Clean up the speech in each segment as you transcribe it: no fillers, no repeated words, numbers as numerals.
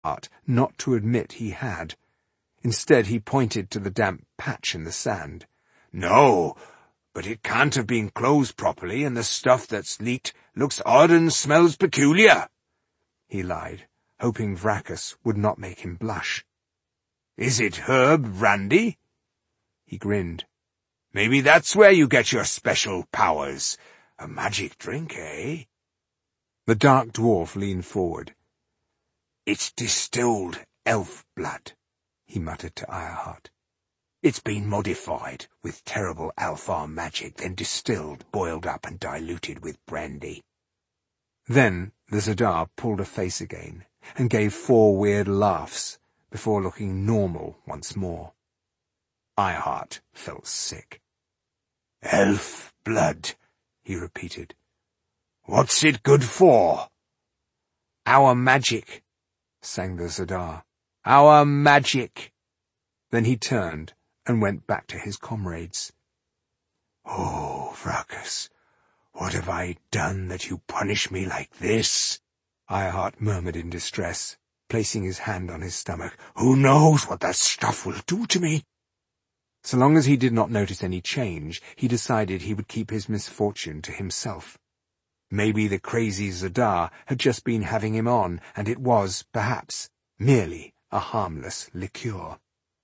Ironheart not to admit he had. Instead, he pointed to the damp patch in the sand. "No, but it can't have been closed properly, and the stuff that's leaked looks odd and smells peculiar," he lied, hoping Vrachus would not make him blush. "Is it herb brandy?" He grinned. "Maybe that's where you get your special powers. A magic drink, eh?" The dark dwarf leaned forward. "It's distilled elf blood," he muttered to Ironheart. "It's been modified with terrible Alfar magic, then distilled, boiled up and diluted with brandy." Then the Zadar pulled a face again and gave 4 weird laughs before looking normal once more. Ironheart felt sick. "Elf blood," he repeated. "What's it good for?" "Our magic," sang the Zadar. "Our magic." Then he turned and went back to his comrades. "Oh, Vrachus, what have I done that you punish me like this?" Ironheart murmured in distress, placing his hand on his stomach. "Who knows what that stuff will do to me?" So long as he did not notice any change, he decided he would keep his misfortune to himself. Maybe the crazy Zadar had just been having him on, and it was, perhaps, merely a harmless liqueur.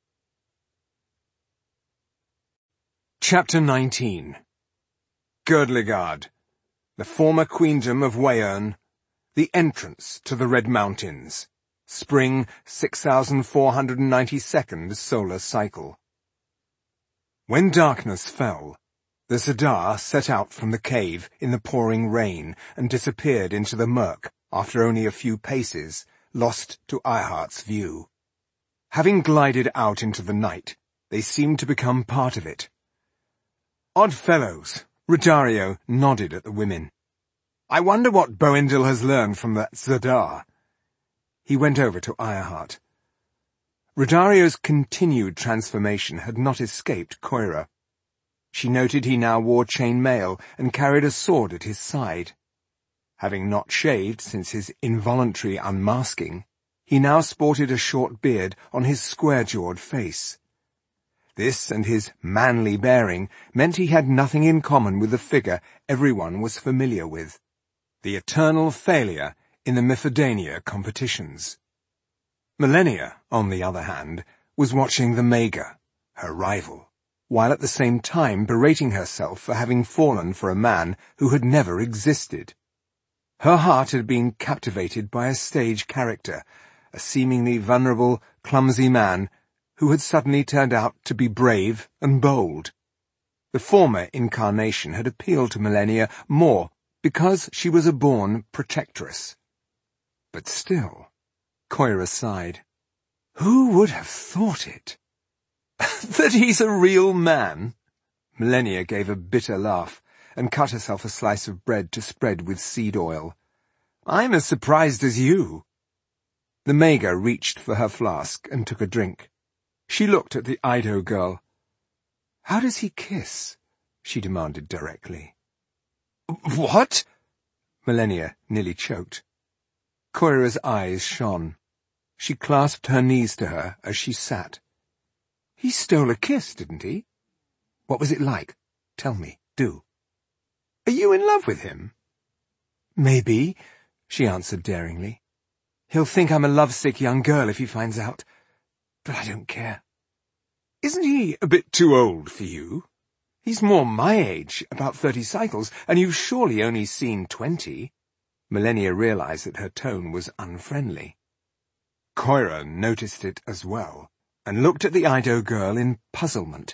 Chapter 19. Girdlegard, the former queendom of Wayern, the entrance to the Red Mountains, spring 6492nd solar cycle. When darkness fell, the Zadar set out from the cave in the pouring rain and disappeared into the murk after only a few paces, lost to Ironheart's view. Having glided out into the night, they seemed to become part of it. Odd fellows, Rodario nodded at the women. I wonder what Boindil has learned from that Zadar. He went over to Ironheart. Rodario's continued transformation had not escaped Coira. She noted he now wore chain mail and carried a sword at his side. Having not shaved since his involuntary unmasking, he now sported a short beard on his square-jawed face. This and his manly bearing meant he had nothing in common with the figure everyone was familiar with, the eternal failure in the Mithridania competitions. Malenia, on the other hand, was watching the Maga, her rival, while at the same time berating herself for having fallen for a man who had never existed. Her heart had been captivated by a stage character, a seemingly vulnerable, clumsy man who had suddenly turned out to be brave and bold. The former incarnation had appealed to Malenia more because she was a born protectress. But still, Coira sighed. Who would have thought it? That he's a real man? Malenia gave a bitter laugh and cut herself a slice of bread to spread with seed oil. I'm as surprised as you. The Maga reached for her flask and took a drink. She looked at the Ido girl. How does he kiss? She demanded directly. What? Malenia nearly choked. Coira's eyes shone. She clasped her knees to her as she sat. He stole a kiss, didn't he? What was it like? Tell me, do. Are you in love with him? Maybe, she answered daringly. He'll think I'm a lovesick young girl if he finds out. But I don't care. Isn't he a bit too old for you? He's more my age, about 30 cycles, and you've surely only seen 20. Malenia realized that her tone was unfriendly. Coira noticed it as well, and looked at the Ido girl in puzzlement.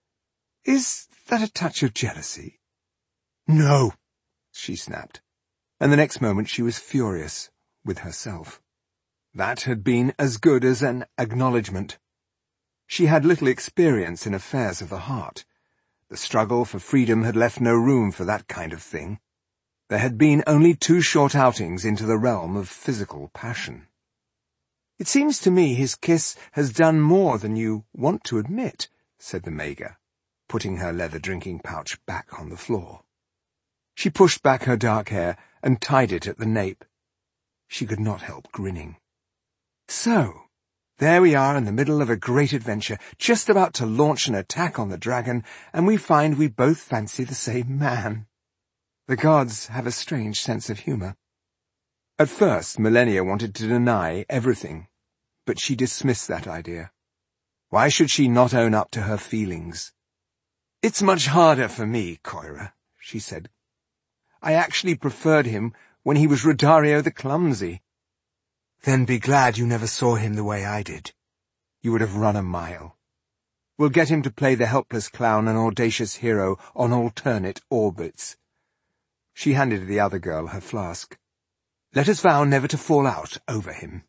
Is that a touch of jealousy? No, she snapped, and the next moment she was furious with herself. That had been as good as an acknowledgement. She had little experience in affairs of the heart. The struggle for freedom had left no room for that kind of thing. There had been only 2 short outings into the realm of physical passion. It seems to me his kiss has done more than you want to admit, said the Maga, putting her leather drinking pouch back on the floor. She pushed back her dark hair and tied it at the nape. She could not help grinning. So, there we are in the middle of a great adventure, just about to launch an attack on the dragon, and we find we both fancy the same man. The gods have a strange sense of humour. At first, Malenia wanted to deny everything, but she dismissed that idea. Why should she not own up to her feelings? "It's much harder for me, Coira," she said. "I actually preferred him when he was Rodario the Clumsy." "Then be glad you never saw him the way I did. You would have run a mile. We'll get him to play the helpless clown and audacious hero on alternate orbits." She handed the other girl her flask. "Let us vow never to fall out over him."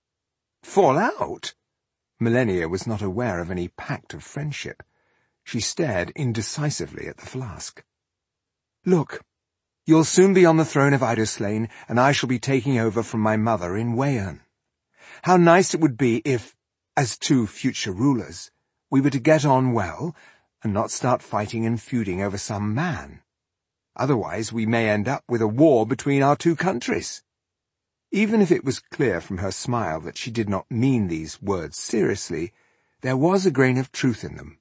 Fall out? Malenia was not aware of any pact of friendship. She stared indecisively at the flask. "Look, you'll soon be on the throne of Eidosláine, and I shall be taking over from my mother in Weyarn. How nice it would be if, as two future rulers, we were to get on well and not start fighting and feuding over some man. Otherwise we may end up with a war between our two countries." Even if it was clear from her smile that she did not mean these words seriously, there was a grain of truth in them.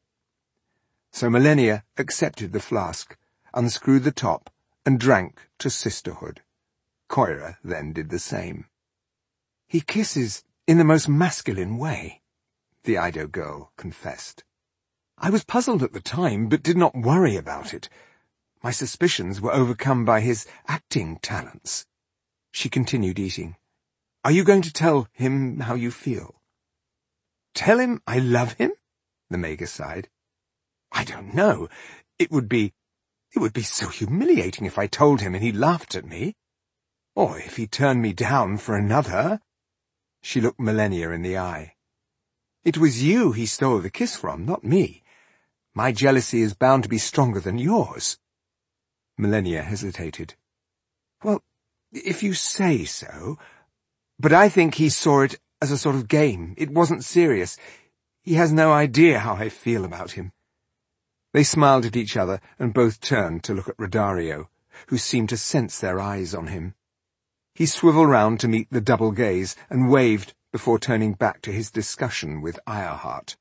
So Malenia accepted the flask, unscrewed the top, and drank to sisterhood. Coira then did the same. "He kisses in the most masculine way," the Eido girl confessed. "I was puzzled at the time, but did not worry about it. My suspicions were overcome by his acting talents." She continued eating. "Are you going to tell him how you feel?" "Tell him I love him?" the Maga sighed. "I don't know. It would be so humiliating if I told him and he laughed at me. Or if he turned me down for another." She looked Malenia in the eye. "It was you he stole the kiss from, not me. My jealousy is bound to be stronger than yours." Malenia hesitated. "Well, if you say so. But I think he saw it as a sort of game. It wasn't serious. He has no idea how I feel about him." They smiled at each other and both turned to look at Rodario, who seemed to sense their eyes on him. He swiveled round to meet the double gaze and waved before turning back to his discussion with Ironheart.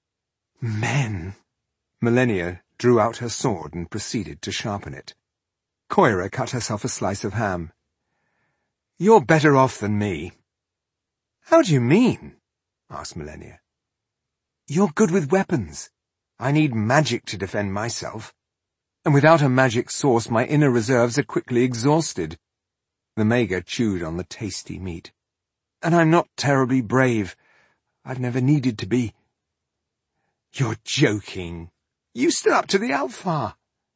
"Men!" Malenia drew out her sword and proceeded to sharpen it. Coira cut herself a slice of ham. "You're better off than me." "How do you mean?" asked Malenia. "You're good with weapons. I need magic to defend myself. And without a magic source, my inner reserves are quickly exhausted." The Maga chewed on the tasty meat. "And I'm not terribly brave. I've never needed to be." "You're joking. You stood up to the Alfar."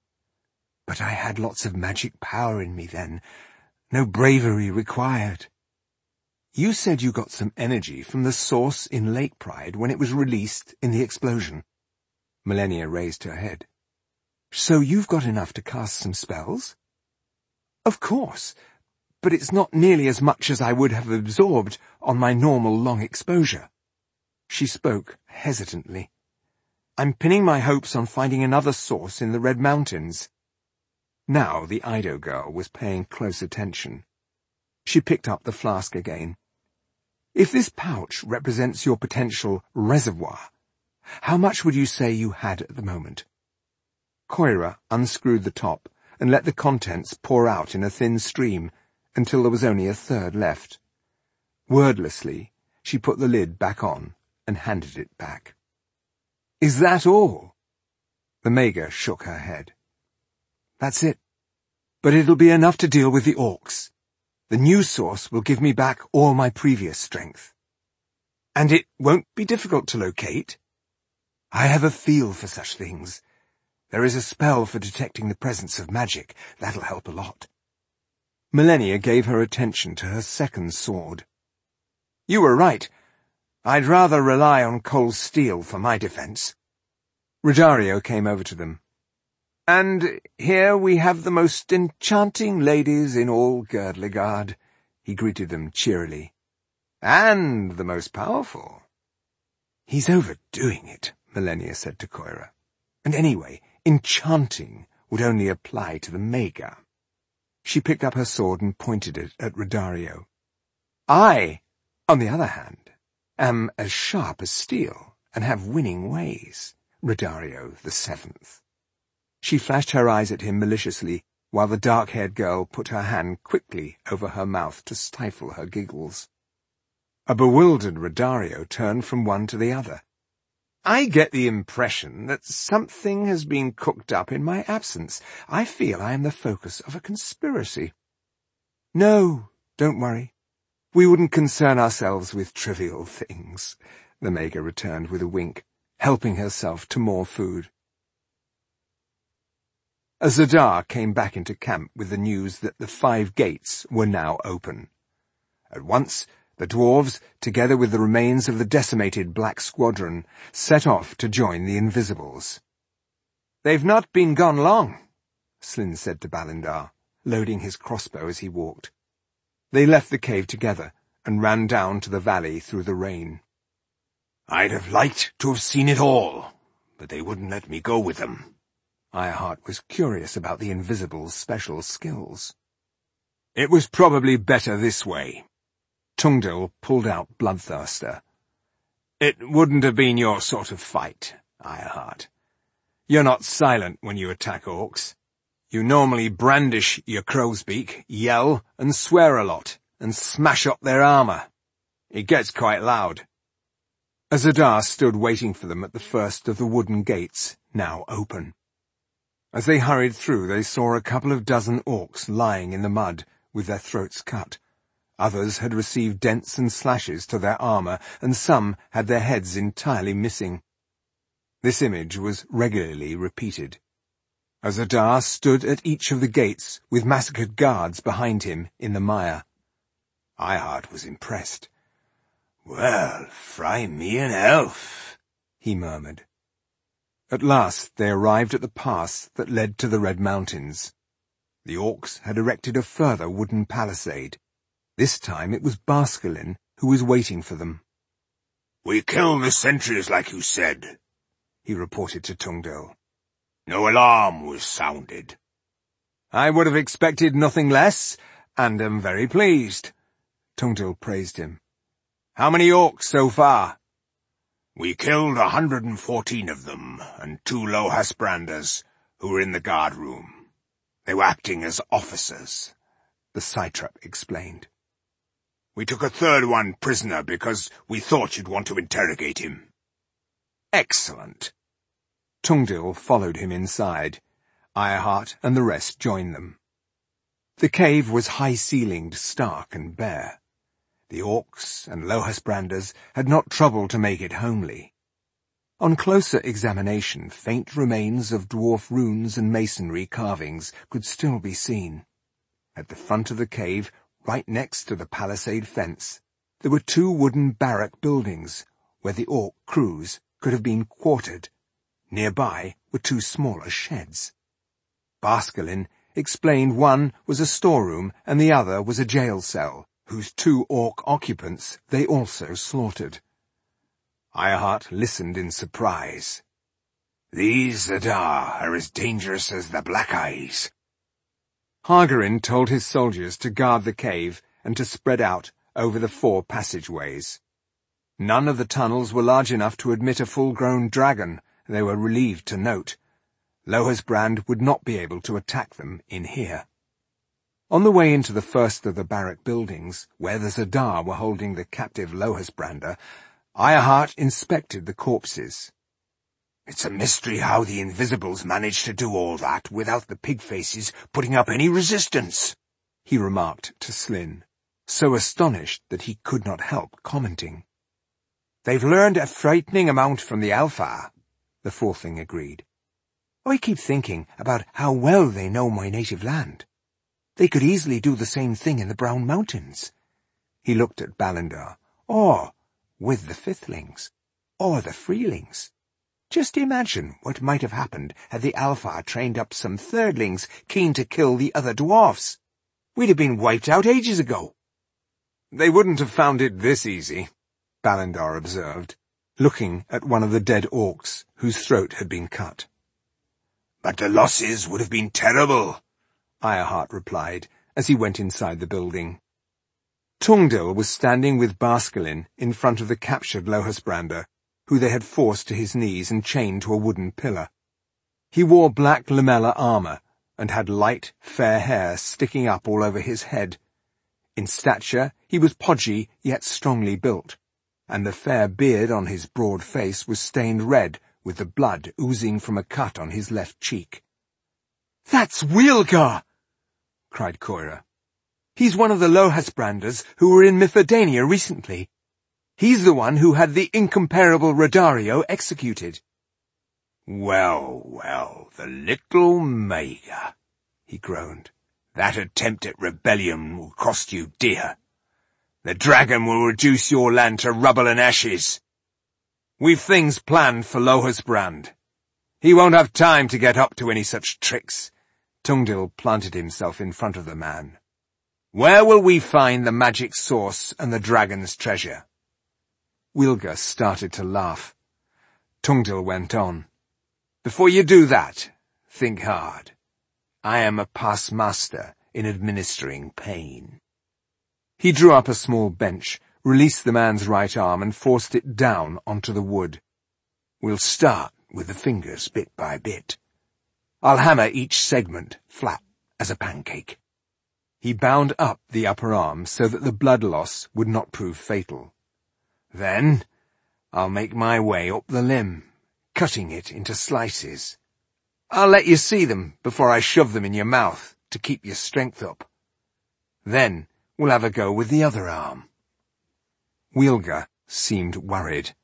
"But I had lots of magic power in me then. No bravery required." "You said you got some energy from the source in Lake Pride when it was released in the explosion." Malenia raised her head. "So you've got enough to cast some spells?" "Of course, but it's not nearly as much as I would have absorbed on my normal long exposure." She spoke hesitantly. "I'm pinning my hopes on finding another source in the Red Mountains." Now the Eido girl was paying close attention. She picked up the flask again. "If this pouch represents your potential reservoir, how much would you say you had at the moment?" Coira unscrewed the top and let the contents pour out in a thin stream until there was only a third left. Wordlessly, she put the lid back on and handed it back. "Is that all?" The Maga shook her head. "That's it. But it'll be enough to deal with the orcs. The new source will give me back all my previous strength." "And it won't be difficult to locate?" "I have a feel for such things. There is a spell for detecting the presence of magic. That'll help a lot." Malenia gave her attention to her second sword. "You were right. I'd rather rely on cold steel for my defense." Rodario came over to them. "And here we have the most enchanting ladies in all Girdlegard," he greeted them cheerily. "And the most powerful." "He's overdoing it," Malenia said to Coira. "And anyway, enchanting would only apply to the Maga." She picked up her sword and pointed it at Rodario. "I, on the other hand, am as sharp as steel and have winning ways, Rodario the Seventh." She flashed her eyes at him maliciously, while the dark-haired girl put her hand quickly over her mouth to stifle her giggles. A bewildered Rodario turned from one to the other. "I get the impression that something has been cooked up in my absence. I feel I am the focus of a conspiracy." "No, don't worry. We wouldn't concern ourselves with trivial things," the Maga returned with a wink, helping herself to more food. A Zadar came back into camp with the news that the 5 gates were now open. At once, the dwarves, together with the remains of the decimated Black Squadron, set off to join the Invisibles. "They've not been gone long," Slyn said to Balindar, loading his crossbow as he walked. They left the cave together and ran down to the valley through the rain. "I'd have liked to have seen it all, but they wouldn't let me go with them." Ironheart was curious about the Invisibles' special skills. "It was probably better this way." Tungdil pulled out Bloodthirster. "It wouldn't have been your sort of fight, Ironheart. You're not silent when you attack orcs. You normally brandish your crow's beak, yell, and swear a lot, and smash up their armor. It gets quite loud." A Zadar stood waiting for them at the first of the wooden gates, now open. As they hurried through, they saw a couple of dozen orcs lying in the mud, with their throats cut. Others had received dents and slashes to their armor, and some had their heads entirely missing. This image was regularly repeated. A Zadar stood at each of the gates, with massacred guards behind him in the mire. Ironheart was impressed. "Well, fry me an elf," he murmured. At last they arrived at the pass that led to the Red Mountains. The orcs had erected a further wooden palisade. This time it was Basculin who was waiting for them. "We killed the sentries like you said," he reported to Tungdil. "No alarm was sounded." "I would have expected nothing less, and am very pleased," Tungdil praised him. "How many orcs so far?" "We killed 114 of them, and 2 Lohasbranders, who were in the guard room. They were acting as officers," the Satrap explained. "We took a 3rd one prisoner because we thought you'd want to interrogate him." "Excellent." Tungdil followed him inside. Ironheart and the rest joined them. The cave was high-ceilinged, stark and bare. The orcs and Lohasbranders had not troubled to make it homely. On closer examination, faint remains of dwarf runes and masonry carvings could still be seen. At the front of the cave, right next to the palisade fence, there were 2 wooden barrack buildings, where the orc crews could have been quartered. Nearby were 2 smaller sheds. Basculin explained one was a storeroom and the other was a jail cell, whose 2 orc occupants they also slaughtered. Ironheart listened in surprise. "These Zadar are as dangerous as the Black Eyes." Hargarin told his soldiers to guard the cave and to spread out over the 4 passageways. None of the tunnels were large enough to admit a full-grown dragon, they were relieved to note. Lohasbrand would not be able to attack them in here. On the way into the first of the barrack buildings, where the Zadar were holding the captive Lohasbrander, Ironheart inspected the corpses. "It's a mystery how the Invisibles managed to do all that without the pig-faces putting up any resistance," he remarked to Slyn, so astonished that he could not help commenting. "They've learned a frightening amount from the Alfar," the Fourthling agreed. "I keep thinking about how well they know my native land. They could easily do the same thing in the Brown Mountains." He looked at Balindar. "Or with the Fifthlings. Or the Freelings. Just imagine what might have happened had the Alfar trained up some Thirdlings keen to kill the other dwarfs. We'd have been wiped out ages ago." "They wouldn't have found it this easy," Balindar observed, looking at one of the dead orcs whose throat had been cut. "But the losses would have been terrible," Ironheart replied as he went inside the building. Tungdil was standing with Basculin in front of the captured Lohusbrander, who they had forced to his knees and chained to a wooden pillar. He wore black lamella armour, and had light, fair hair sticking up all over his head. In stature he was podgy yet strongly built, and the fair beard on his broad face was stained red with the blood oozing from a cut on his left cheek. "That's Wheelgar!" cried Coira. "He's one of the Lohusbranders who were in Mithridania recently. He's the one who had the incomparable Rodario executed." "Well, well, the little Maga," he groaned. "That attempt at rebellion will cost you dear. The dragon will reduce your land to rubble and ashes. We've things planned for Lohusbrand. He won't have time to get up to any such tricks." Tungdil planted himself in front of the man. "Where will we find the magic source and the dragon's treasure?" Wheelgar started to laugh. Tungdil went on. "Before you do that, think hard. I am a past master in administering pain." He drew up a small bench, released the man's right arm and forced it down onto the wood. "We'll start with the fingers bit by bit. I'll hammer each segment flat as a pancake." He bound up the upper arm so that the blood loss would not prove fatal. "Then I'll make my way up the limb, cutting it into slices. I'll let you see them before I shove them in your mouth to keep your strength up. Then we'll have a go with the other arm." Wheelgar seemed worried.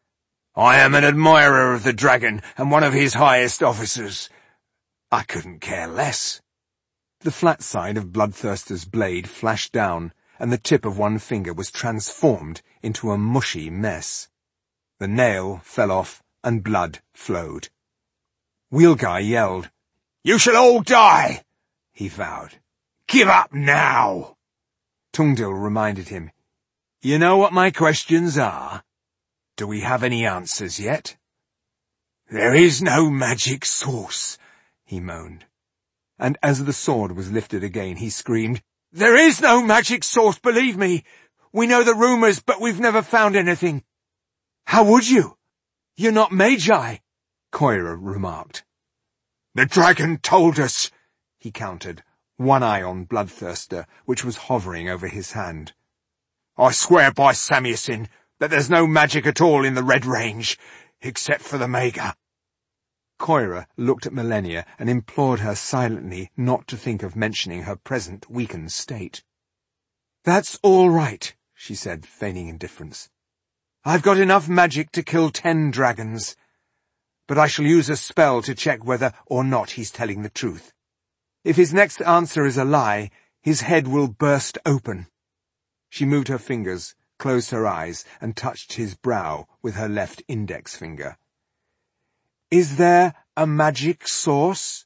"I am an admirer of the dragon and one of his highest officers. I couldn't care less." The flat side of Bloodthirster's blade flashed down, and the tip of one finger was transformed into a mushy mess. The nail fell off, and blood flowed. Wheelgar yelled. "You shall all die!" he vowed. "Give up now!" Tungdil reminded him. "You know what my questions are? Do we have any answers yet?" "There is no magic source," he moaned. And as the sword was lifted again, he screamed, "There is no magic source, believe me! We know the rumours, but we've never found anything." "How would you? You're not Magi," Coira remarked. "The dragon told us," he countered, one eye on Bloodthirster, which was hovering over his hand. "I swear by Samiasin that there's no magic at all in the Red Range, except for the Maga." Coira looked at Malenia and implored her silently not to think of mentioning her present weakened state. "That's all right," she said, feigning indifference. "I've got enough magic to kill 10 dragons, but I shall use a spell to check whether or not he's telling the truth. If his next answer is a lie, his head will burst open." She moved her fingers, closed her eyes, and touched his brow with her left index finger. "Is there a magic source?"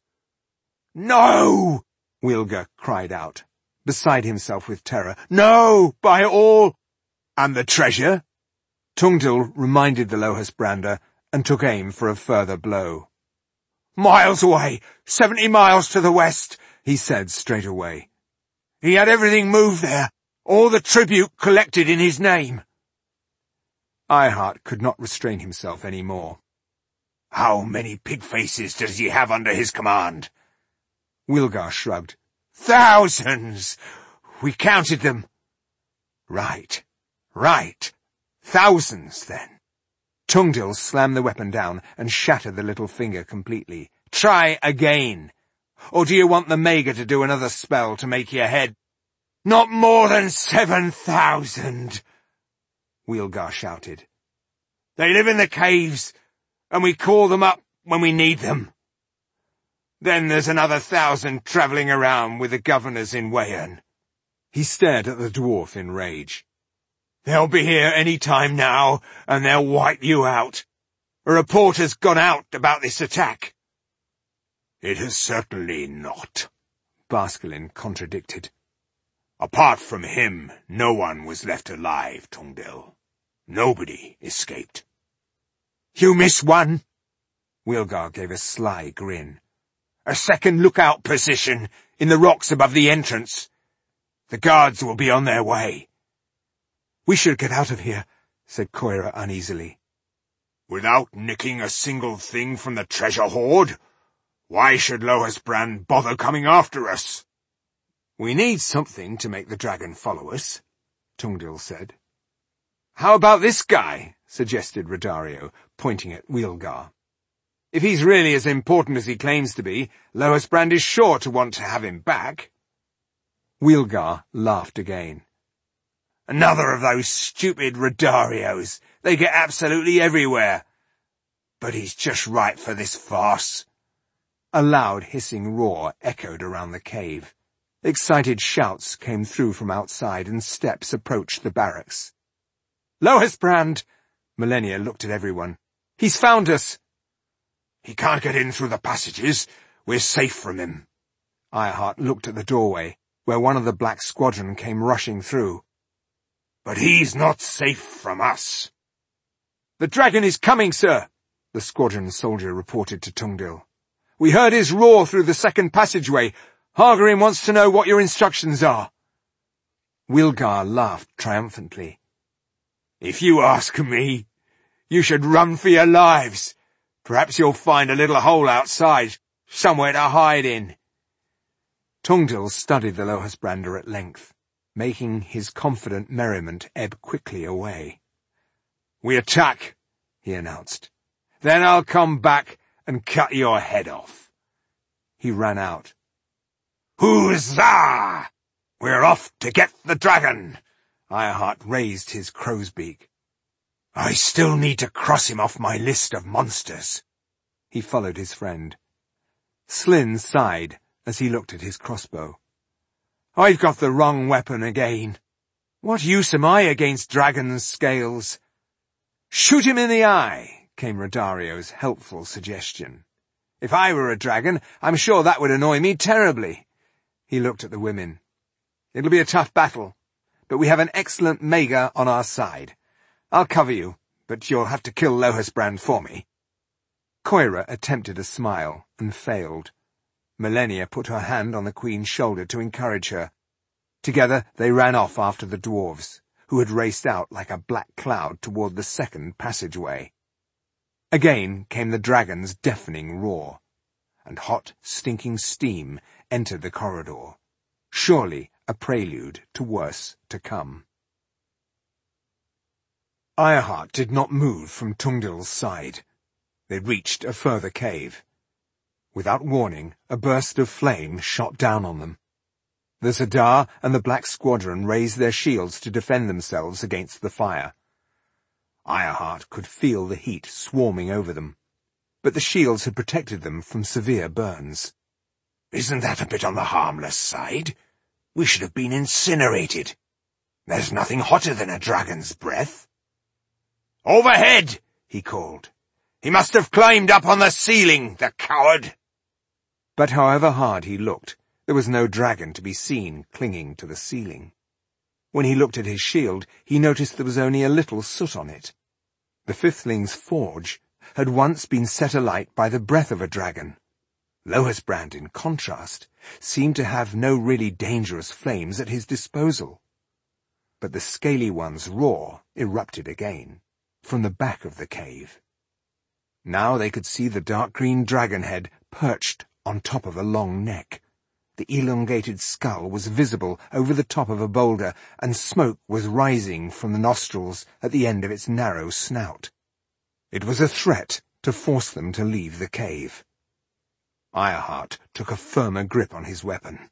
"No!" Wheelgar cried out, beside himself with terror. "No, by all—" "And the treasure?" Tungdil reminded the Lohusbrander and took aim for a further blow. "Miles away, 70 miles to the west," he said straight away. "He had everything moved there, all the tribute collected in his name." Ironheart could not restrain himself any more. "How many pig faces does he have under his command?" Wheelgar shrugged. "Thousands! We counted them." "Right. Thousands, then." Tungdil slammed the weapon down and shattered the little finger completely. "Try again. Or do you want the Maga to do another spell to make your head—" "Not more than 7,000!" Wheelgar shouted. "They live in the caves, and we call them up when we need them. Then there's another 1,000 travelling around with the governors in Weyern." He stared at the dwarf in rage. "They'll be here any time now, and they'll wipe you out. A report has gone out about this attack." "It has certainly not," Basculin contradicted. "Apart from him, no one was left alive, Tungdil. Nobody escaped." "You miss one." Wheelgar gave a sly grin. "A second lookout position in the rocks above the entrance. The guards will be on their way. We should get out of here, said Koira uneasily. Without nicking a single thing from the treasure hoard? Why should Lohusbrand bother coming after us? We need something to make the dragon follow us, Tungdil said. How about this guy? Suggested Rodario, pointing at Wheelgar. If he's really as important as he claims to be, Lohusbrand is sure to want to have him back. Wheelgar laughed again. Another of those stupid Rodarios. They get absolutely everywhere. But he's just right for this farce. A loud hissing roar echoed around the cave. Excited shouts came through from outside and steps approached the barracks. Lohusbrand! Malenia looked at everyone. He's found us! He can't get in through the passages. We're safe from him. Ironheart looked at the doorway, where one of the Black Squadron came rushing through. But he's not safe from us. The dragon is coming, sir, the squadron soldier reported to Tungdil. We heard his roar through the second passageway. Hargarim wants to know what your instructions are. Wheelgar laughed triumphantly. If you ask me, you should run for your lives. Perhaps you'll find a little hole outside, somewhere to hide in. Tungdil studied the Lohusbrander at length, making his confident merriment ebb quickly away. We attack, he announced. Then I'll come back and cut your head off. He ran out. Huzzah! We're off to get the dragon! Ironheart raised his crow's beak. I still need to cross him off my list of monsters. He followed his friend. Slyn sighed as he looked at his crossbow. I've got the wrong weapon again. What use am I against dragon's scales? Shoot him in the eye, came Rodario's helpful suggestion. If I were a dragon, I'm sure that would annoy me terribly. He looked at the women. It'll be a tough battle, but we have an excellent Mager on our side. I'll cover you, but you'll have to kill Lohusbrand for me. Koira attempted a smile and failed. Malenia put her hand on the Queen's shoulder to encourage her. Together they ran off after the dwarves, who had raced out like a black cloud toward the second passageway. Again came the dragon's deafening roar, and hot, stinking steam entered the corridor, surely a prelude to worse to come. Ironheart did not move from Tungdil's side. They reached a further cave. Without warning, a burst of flame shot down on them. The Zadar and the Black Squadron raised their shields to defend themselves against the fire. Ironheart could feel the heat swarming over them, but the shields had protected them from severe burns. Isn't that a bit on the harmless side? We should have been incinerated. There's nothing hotter than a dragon's breath. Overhead, he called. He must have climbed up on the ceiling, the coward. But however hard he looked, there was no dragon to be seen clinging to the ceiling. When he looked at his shield, he noticed there was only a little soot on it. The Fifthling's forge had once been set alight by the breath of a dragon. Lohusbrand, in contrast, seemed to have no really dangerous flames at his disposal. But the scaly one's roar erupted again, from the back of the cave. Now they could see the dark green dragon head perched on top of a long neck. The elongated skull was visible over the top of a boulder, and smoke was rising from the nostrils at the end of its narrow snout. It was a threat to force them to leave the cave. Ironheart took a firmer grip on his weapon.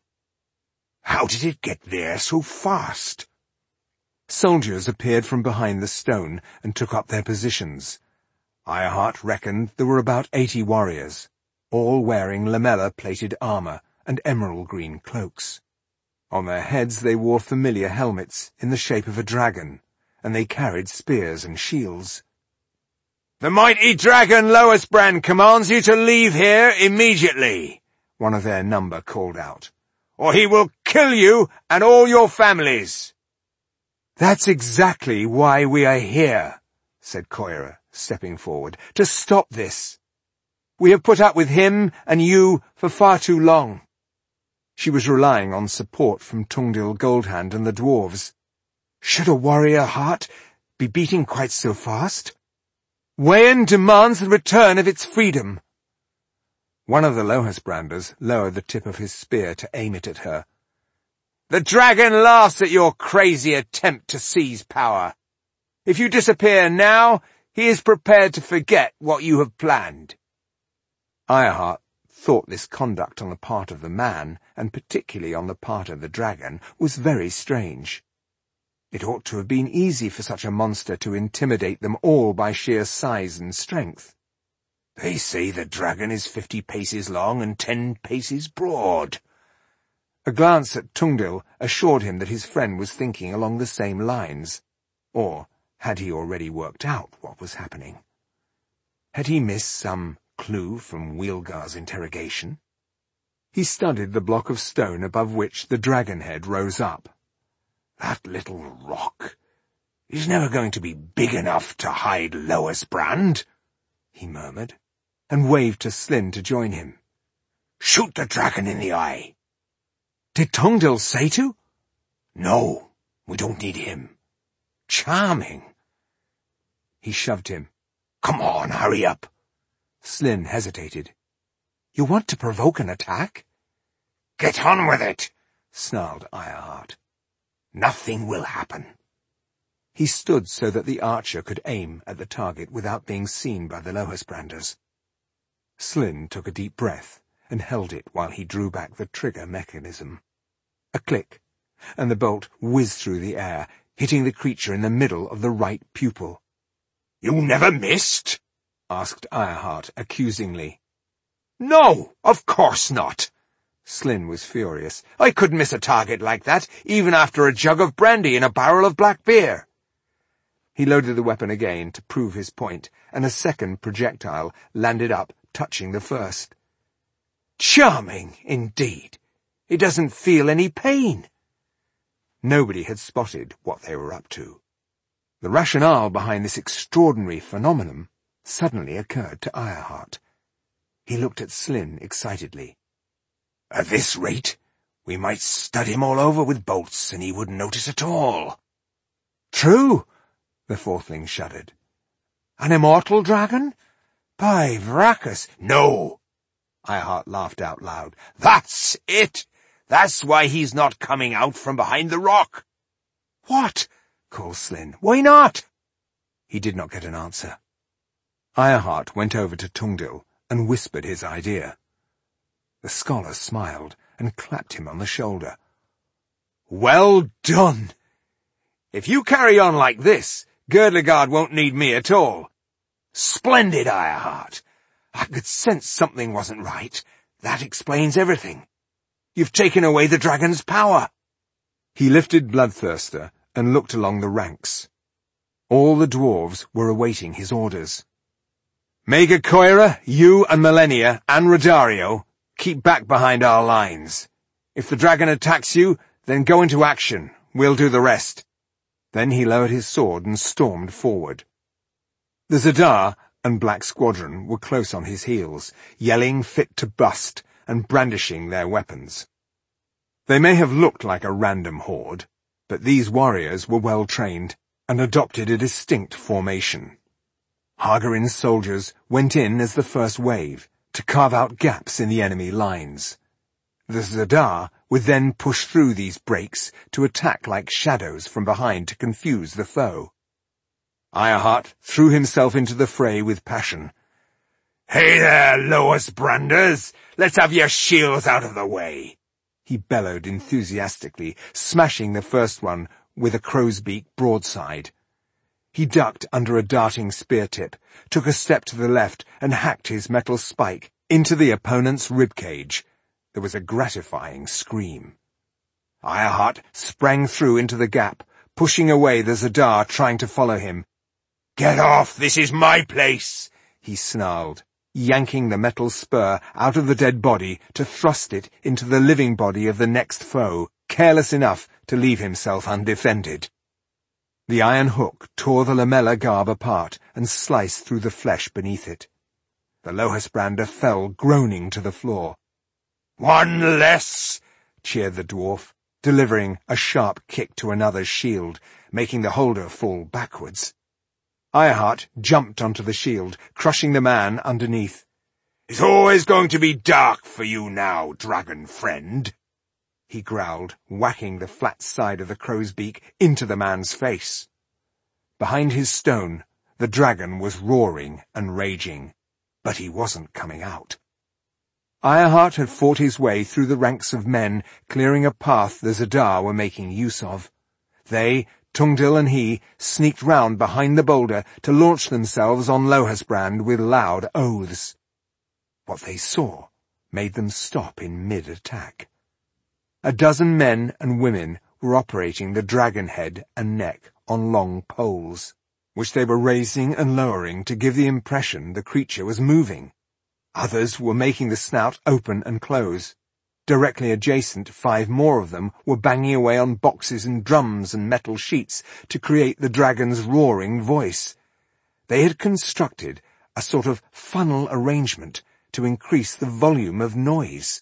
How did it get there so fast? Soldiers appeared from behind the stone and took up their positions. Ironheart reckoned there were about 80 warriors, all wearing lamella-plated armor and emerald-green cloaks. On their heads they wore familiar helmets in the shape of a dragon, and they carried spears and shields. "The mighty dragon Lohusbrand commands you to leave here immediately," one of their number called out, "or he will kill you and all your families." "That's exactly why we are here," said Koira, stepping forward, "to stop this. We have put up with him and you for far too long." She was relying on support from Tungdil Goldhand and the dwarves. Should a warrior heart be beating quite so fast? Weyen demands the return of its freedom. One of the Lohusbranders lowered the tip of his spear to aim it at her. The dragon laughs at your crazy attempt to seize power. If you disappear now, he is prepared to forget what you have planned. Ironheart thought this conduct on the part of the man, and particularly on the part of the dragon, was very strange. It ought to have been easy for such a monster to intimidate them all by sheer size and strength. They say the dragon is 50 paces long and 10 paces broad. A glance at Tungdil assured him that his friend was thinking along the same lines. Or had he already worked out what was happening? Had he missed some clue from Wheelgar's interrogation? He studied the block of stone above which the dragon head rose up. That little rock is never going to be big enough to hide Lohusbrand, he murmured, and waved to Slyn to join him. Shoot the dragon in the eye. Did Tungdil say to? No, we don't need him. Charming. He shoved him. Come on, hurry up. Slyn hesitated. You want to provoke an attack? Get on with it, snarled Ironheart. Nothing will happen. He stood so that the archer could aim at the target without being seen by the Lohusbranders. Slyn took a deep breath and held it while he drew back the trigger mechanism. A click, and the bolt whizzed through the air, hitting the creature in the middle of the right pupil. You never missed? Asked Ironheart accusingly. No, of course not. Slyn was furious. I couldn't miss a target like that, even after a jug of brandy and a barrel of black beer. He loaded the weapon again to prove his point, and a second projectile landed up, touching the first. Charming, indeed. It doesn't feel any pain. Nobody had spotted what they were up to. The rationale behind this extraordinary phenomenon suddenly occurred to Ironheart. He looked at Slyn excitedly. At this rate, we might stud him all over with bolts and he wouldn't notice at all. True, the fourthling shuddered. An immortal dragon? By Vracus! No! Ironheart laughed out loud. That's it! That's why he's not coming out from behind the rock. What? Called Slyn. Why not? He did not get an answer. Ironheart went over to Tungdil and whispered his idea. The scholar smiled and clapped him on the shoulder. Well done! If you carry on like this, Girdlegard won't need me at all. Splendid, Ironheart. I could sense something wasn't right. That explains everything. You've taken away the dragon's power. He lifted Bloodthirster and looked along the ranks. All the dwarves were awaiting his orders. Maegor Coira, you and Malenia and Rodario keep back behind our lines. If the dragon attacks you, then go into action. We'll do the rest. Then he lowered his sword and stormed forward. The Zadar and Black Squadron were close on his heels, yelling fit to bust and brandishing their weapons. They may have looked like a random horde, but these warriors were well trained and adopted a distinct formation. Hargarin's soldiers went in as the first wave, to carve out gaps in the enemy lines. The Zadar would then push through these breaks to attack like shadows from behind to confuse the foe. Ironheart threw himself into the fray with passion. Hey there, Lohusbranders! Let's have your shields out of the way! He bellowed enthusiastically, smashing the first one with a crow's-beak broadside. He ducked under a darting spear tip, took a step to the left, and hacked his metal spike into the opponent's ribcage. There was a gratifying scream. Ironheart sprang through into the gap, pushing away the Zadar trying to follow him. Get off! This is my place! He snarled, yanking the metal spur out of the dead body to thrust it into the living body of the next foe, careless enough to leave himself undefended. The iron hook tore the lamella garb apart and sliced through the flesh beneath it. The Lohusbrander fell groaning to the floor. One less, cheered the dwarf. delivering a sharp kick to another's shield, making the holder fall backwards. Ironheart jumped onto the shield, crushing the man underneath. "It's always going to be dark for you now, dragon friend," he growled, whacking the flat side of the crow's beak into the man's face. Behind his stone, the dragon was roaring and raging, but he wasn't coming out. Ironheart had fought his way through the ranks of men, clearing a path the Zadar were making use of. They, Tungdil and he, sneaked round behind the boulder to launch themselves on Lohasbrand with loud oaths. What they saw made them stop in mid-attack. A dozen men and women were operating the dragon head and neck on long poles, which they were raising and lowering to give the impression the creature was moving. Others were making the snout open and close. Directly adjacent, 5 more of them were banging away on boxes and drums and metal sheets to create the dragon's roaring voice. They had constructed a sort of funnel arrangement to increase the volume of noise.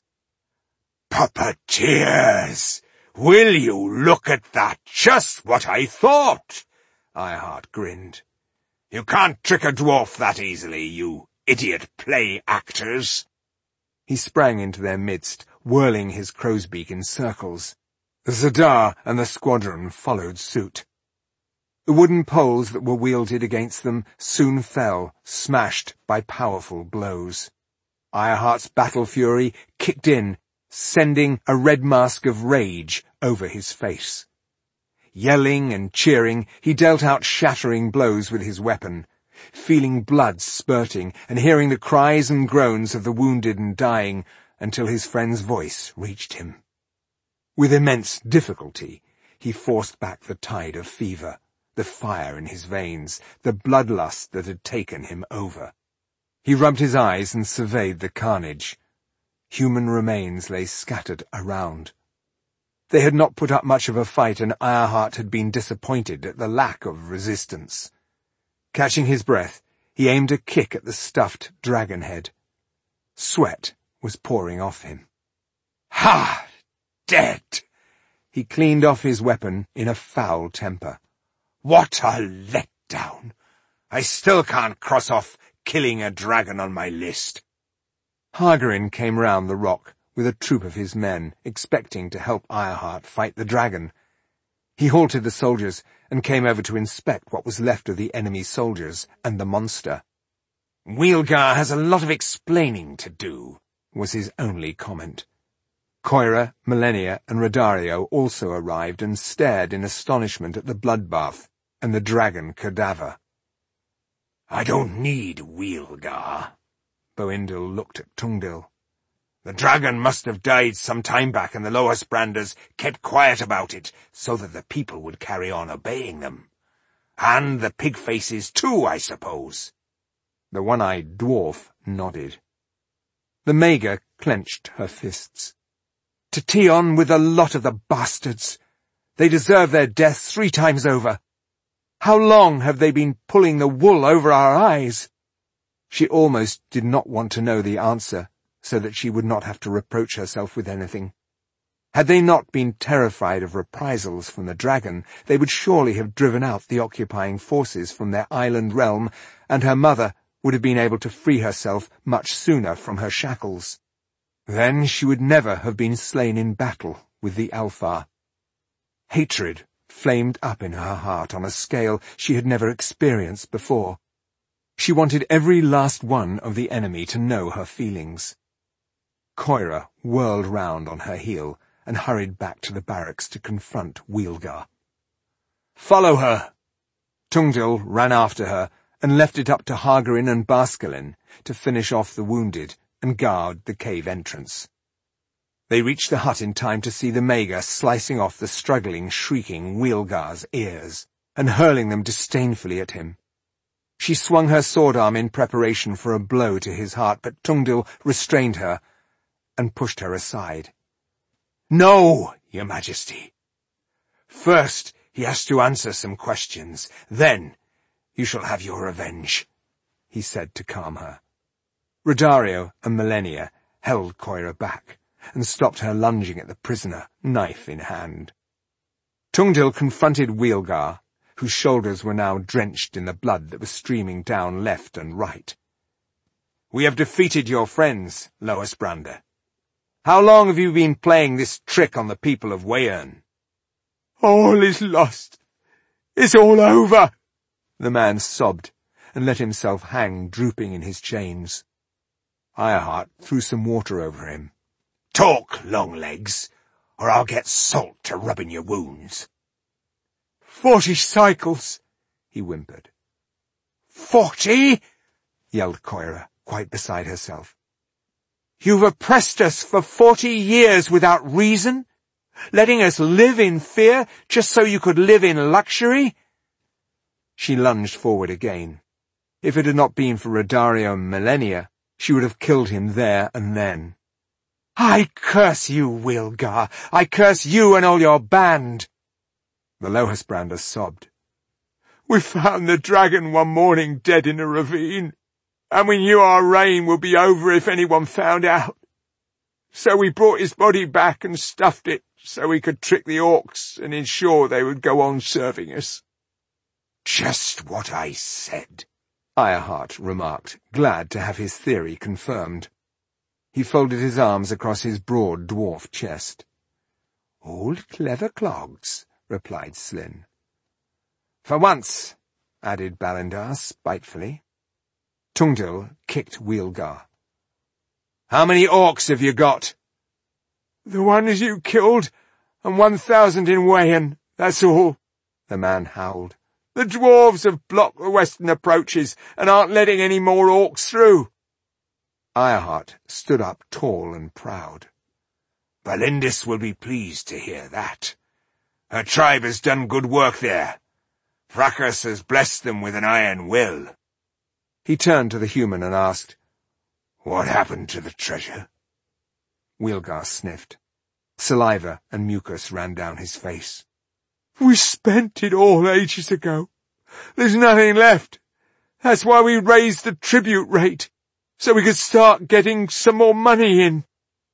"Puppeteers! Will you look at that? Just what I thought!" Ironheart grinned. "You can't trick a dwarf that easily, you idiot play actors." He sprang into their midst, whirling his crow's beak in circles. The Zadar and the squadron followed suit. The wooden poles that were wielded against them soon fell, smashed by powerful blows. Ironheart's battle fury kicked in, sending a red mask of rage over his face. Yelling and cheering, he dealt out shattering blows with his weapon, feeling blood spurting and hearing the cries and groans of the wounded and dying until his friend's voice reached him. With immense difficulty, he forced back the tide of fever, the fire in his veins, the bloodlust that had taken him over. He rubbed his eyes and surveyed the carnage. Human remains lay scattered around. They had not put up much of a fight, and Ironheart had been disappointed at the lack of resistance. Catching his breath, he aimed a kick at the stuffed dragon head. Sweat was pouring off him. "Ha! Dead!" He cleaned off his weapon in a foul temper. "What a letdown! I still can't cross off killing a dragon on my list." Hargarin came round the rock with a troop of his men, expecting to help Ironheart fight the dragon. He halted the soldiers and came over to inspect what was left of the enemy soldiers and the monster. "Wheelgar has a lot of explaining to do," was his only comment. Koira, Malenia, and Rodario also arrived and stared in astonishment at the bloodbath and the dragon cadaver. "I don't need Wheelgar." Boindil looked at Tungdil. "The dragon must have died some time back, and the Lohasbranders kept quiet about it so that the people would carry on obeying them. And the pig-faces too, I suppose." The one-eyed dwarf nodded. The Maga clenched her fists. "To Tion with a lot of the bastards! They deserve their deaths 3 times over. How long have they been pulling the wool over our eyes?" She almost did not want to know the answer, so that she would not have to reproach herself with anything. Had they not been terrified of reprisals from the dragon, they would surely have driven out the occupying forces from their island realm, and her mother would have been able to free herself much sooner from her shackles. Then she would never have been slain in battle with the Alfar. Hatred flamed up in her heart on a scale she had never experienced before. She wanted every last one of the enemy to know her feelings. Koira whirled round on her heel and hurried back to the barracks to confront Wheelgar. "Follow her!" Tungdil ran after her and left it up to Hargarin and Baskelin to finish off the wounded and guard the cave entrance. They reached the hut in time to see the Maga slicing off the struggling, shrieking Wheelgar's ears and hurling them disdainfully at him. She swung her sword arm in preparation for a blow to his heart, but Tungdil restrained her and pushed her aside. "No, Your Majesty. First, he has to answer some questions. Then you shall have your revenge," he said to calm her. Rodario and Malenia held Koira back, and stopped her lunging at the prisoner, knife in hand. Tungdil confronted Wheelgar, whose shoulders were now drenched in the blood that was streaming down left and right. "We have defeated your friends, Loasbrander. How long have you been playing this trick on the people of Weyern?" "All is lost. It's all over," the man sobbed, and let himself hang drooping in his chains. Ironheart threw some water over him. "Talk, Longlegs, or I'll get salt to rub in your wounds." 40 cycles, he whimpered. 40? yelled Koira, quite beside herself. You've oppressed us for 40 years without reason, letting us live in fear just so you could live in luxury? She lunged forward again. If it had not been for Rodario and Malenia, she would have killed him there and then. I curse you, Wheelgar! I curse you and all your band! The Loasbrander sobbed. We found the dragon one morning dead in a ravine, and we knew our reign would be over if anyone found out. So we brought his body back and stuffed it so we could trick the orcs and ensure they would go on serving us. Just what I said, Ironheart remarked, glad to have his theory confirmed. He folded his arms across his broad dwarf chest. Old clever clogs, replied Slyn. For once, added Balindar spitefully. Tungdil kicked Wheelgar. How many orcs have you got? The ones you killed, and 1,000 in Weyern, that's all, the man howled. The dwarves have blocked the western approaches and aren't letting any more orcs through. Ironheart stood up tall and proud. Balindis will be pleased to hear that. Her tribe has done good work there. Fracas has blessed them with an iron will. He turned to the human and asked, What happened to the treasure? Wheelgar sniffed. Saliva and mucus ran down his face. We spent it all ages ago. There's nothing left. That's why we raised the tribute rate, so we could start getting some more money in.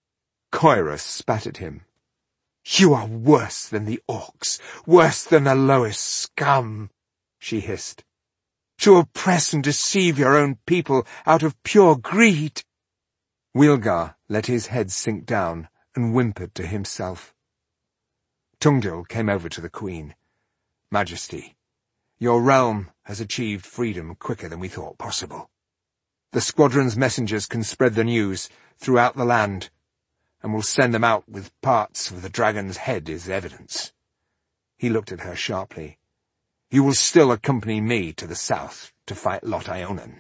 Koira spat at him. You are worse than the orcs, worse than the lowest scum, she hissed. To oppress and deceive your own people out of pure greed. Wheelgar let his head sink down and whimpered to himself. Tungdil came over to the Queen. Majesty, your realm has achieved freedom quicker than we thought possible. The squadron's messengers can spread the news throughout the land, and will send them out with parts of the dragon's head as evidence. He looked at her sharply. You will still accompany me to the south to fight Lot Ionan.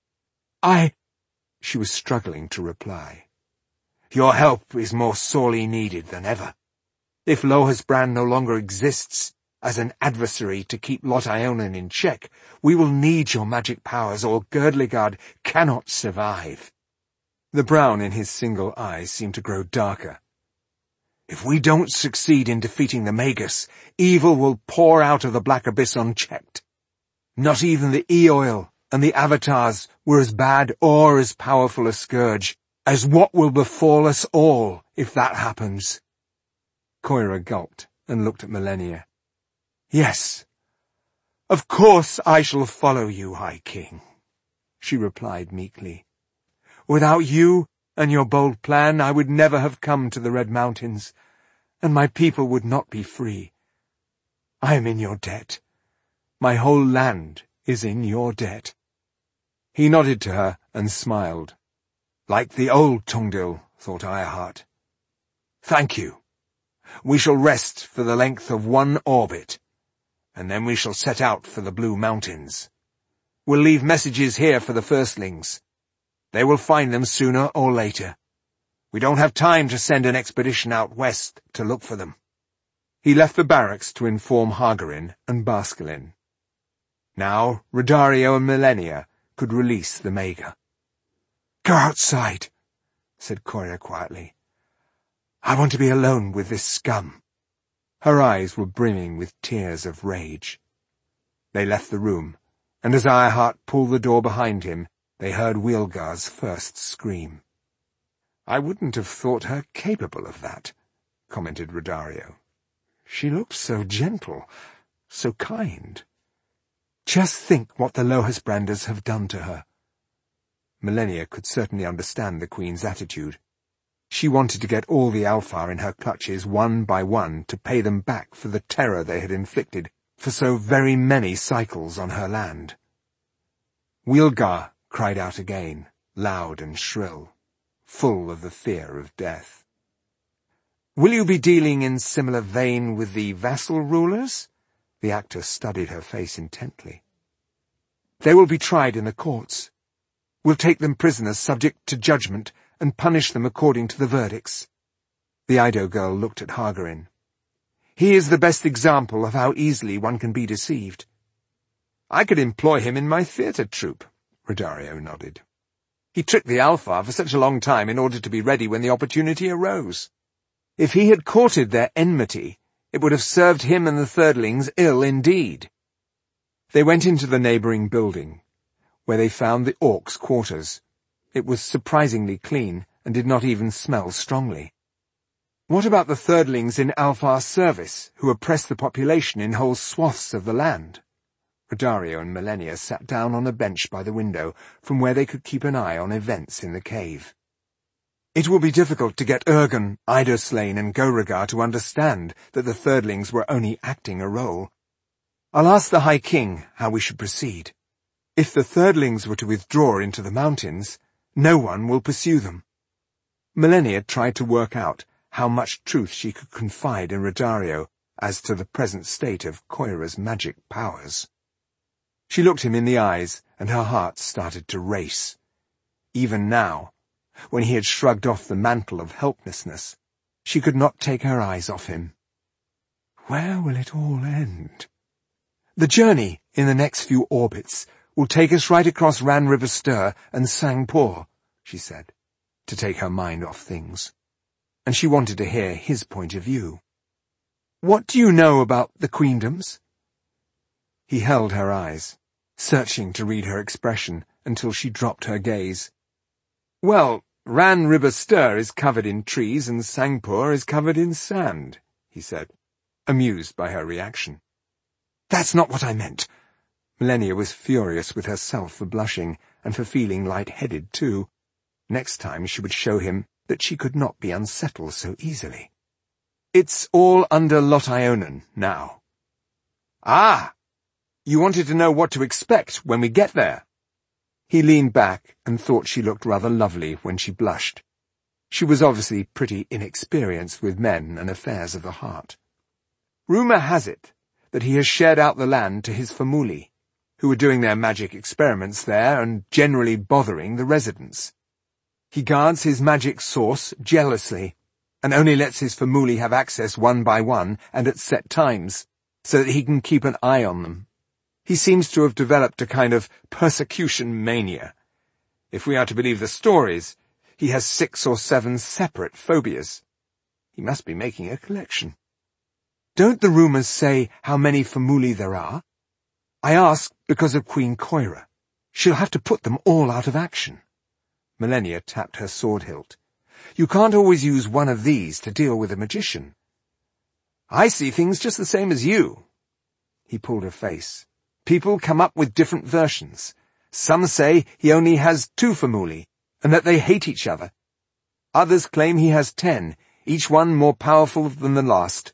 She was struggling to reply. Your help is more sorely needed than ever. If Loasbrand no longer exists as an adversary to keep Lot Ionan in check, we will need your magic powers or Girdlegard cannot survive. The brown in his single eye seemed to grow darker. If we don't succeed in defeating the Magus, evil will pour out of the Black Abyss unchecked. Not even the E-Oil and the Avatars were as bad or as powerful a scourge as what will befall us all if that happens. Koira gulped and looked at Malenia. Yes, of course I shall follow you, High King, she replied meekly. Without you and your bold plan, I would never have come to the Red Mountains, and my people would not be free. I am in your debt. My whole land is in your debt. He nodded to her and smiled. Like the old Tungdil, thought Ironheart. Thank you. We shall rest for the length of one orbit, and then we shall set out for the Blue Mountains. We'll leave messages here for the firstlings. They will find them sooner or later. We don't have time to send an expedition out west to look for them. He left the barracks to inform Hagarin and Basculin. Now Rodario and Malenia could release the Maga. Go outside, said Koira quietly. I want to be alone with this scum. Her eyes were brimming with tears of rage. They left the room, and as Ironheart pulled the door behind him, they heard Wheelgar's first scream. I wouldn't have thought her capable of that, commented Rodario. She looked so gentle, so kind. Just think what the Lohasbranders have done to her. Malenia could certainly understand the Queen's attitude. She wanted to get all the Alfar in her clutches one by one to pay them back for the terror they had inflicted for so very many cycles on her land. Wilgar cried out again, loud and shrill, full of the fear of death. Will you be dealing in similar vein with the vassal rulers? The actor studied her face intently. They will be tried in the courts. We'll take them prisoners subject to judgment and punish them according to the verdicts. The Ido girl looked at Hargarin. He is the best example of how easily one can be deceived. I could employ him in my theatre troupe, Rodario nodded. He tricked the Alfar for such a long time in order to be ready when the opportunity arose. If he had courted their enmity, it would have served him and the Thirdlings ill indeed. They went into the neighbouring building, where they found the Orcs' quarters. It was surprisingly clean and did not even smell strongly. What about the Thirdlings in Alfar's service, who oppressed the population in whole swaths of the land? Rodario and Malenia sat down on a bench by the window, from where they could keep an eye on events in the cave. It will be difficult to get Urgen, Idoslane, and Beauregard to understand that the Thirdlings were only acting a role. I'll ask the High King how we should proceed. If the Thirdlings were to withdraw into the mountains, no one will pursue them. Malenia tried to work out how much truth she could confide in Rodario as to the present state of Koira's magic powers. She looked him in the eyes, and her heart started to race. Even now, when he had shrugged off the mantle of helplessness, she could not take her eyes off him. Where will it all end? The journey in the next few orbits will take us right across Ran River Stir and Sangpur, she said, to take her mind off things. And she wanted to hear his point of view. What do you know about the queendoms? He held her eyes, searching to read her expression until she dropped her gaze. Well, Ran River Stir is covered in trees and Sangpur is covered in sand, he said, amused by her reaction. That's not what I meant. Malenia was furious with herself for blushing and for feeling light-headed too. Next time she would show him that she could not be unsettled so easily. It's all under Lot-Ionan now. Ah! You wanted to know what to expect when we get there. He leaned back and thought she looked rather lovely when she blushed. She was obviously pretty inexperienced with men and affairs of the heart. Rumour has it that he has shared out the land to his famuli, who are doing their magic experiments there and generally bothering the residents. He guards his magic source jealously, and only lets his famuli have access one by one and at set times, so that he can keep an eye on them. He seems to have developed a kind of persecution mania. If we are to believe the stories, he has 6 or 7 separate phobias. He must be making a collection. Don't the rumours say how many famuli there are? I ask because of Queen Koira. She'll have to put them all out of action. Malenia tapped her sword hilt. You can't always use one of these to deal with a magician. I see things just the same as you. He pulled her face. People come up with different versions. Some say he only has 2 famuli, and that they hate each other. Others claim he has 10, each one more powerful than the last.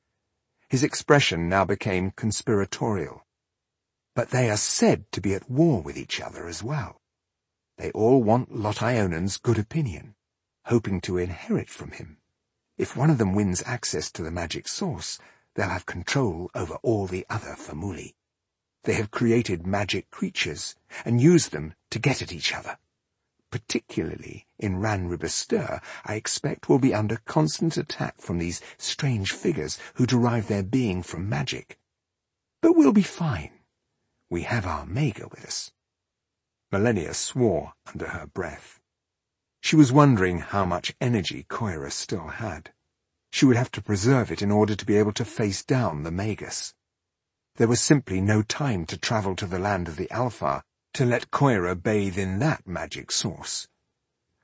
His expression now became conspiratorial. But they are said to be at war with each other as well. They all want Lot-Ionan's good opinion, hoping to inherit from him. If one of them wins access to the magic source, they'll have control over all the other famuli. They have created magic creatures and used them to get at each other. Particularly in Ran River Stir, I expect we'll be under constant attack from these strange figures who derive their being from magic. But we'll be fine. We have our Maga with us. Malenia swore under her breath. She was wondering how much energy Koira still had. She would have to preserve it in order to be able to face down the Magus. There was simply no time to travel to the land of the Alfar to let Koira bathe in that magic source.